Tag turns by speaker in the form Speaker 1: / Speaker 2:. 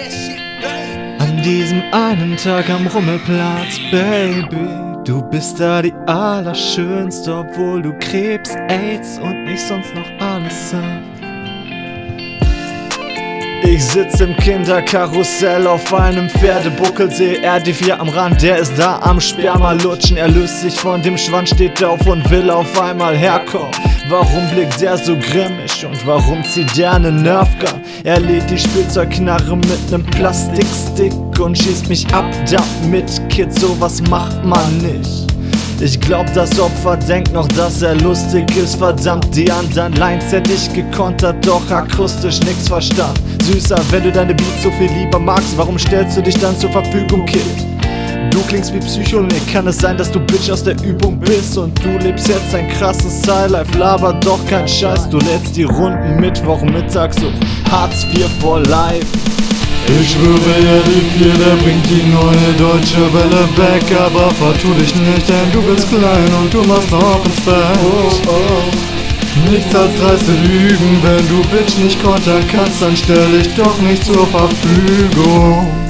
Speaker 1: An diesem einen Tag am Rummelplatz, Baby, du bist da die Allerschönste, obwohl du Krebs, AIDS und nicht sonst noch alles hast. Ich sitz im Kinderkarussell auf einem Pferdebuckel, seh RD4 am Rand, der ist da am Sperma lutschen. Er löst sich von dem Schwanz, steht auf und will auf einmal herkommen. Warum blickt der so grimmig und warum zieht der ne Nerfgun? Er lädt die Spielzeugknarre mit nem Plastikstick und schießt mich ab damit, Kid, sowas macht man nicht. Ich glaub, das Opfer denkt noch, dass er lustig ist. Verdammt, die anderen Lines hätte ich gekontert, doch akustisch nix verstanden. Süßer, wenn du deine Beats so viel lieber magst, warum stellst du dich dann zur Verfügung, Kid? Du klingst wie Psychonik, kann es sein, dass du Bitch aus der Übung bist und du lebst jetzt ein krasses Highlife, laber doch kein Scheiß, du lädst die Runden Mittwochmittag so Hartz IV for life.
Speaker 2: Ich schwöre, RD4, der bringt die neue deutsche Welle back, aber vertu dich nicht, denn du bist klein und du machst noch ins Bett.
Speaker 1: Oh, oh.
Speaker 2: Nichts als dreiste Lügen, wenn du Bitch nicht kontern kannst, dann stell dich doch nicht zur Verfügung.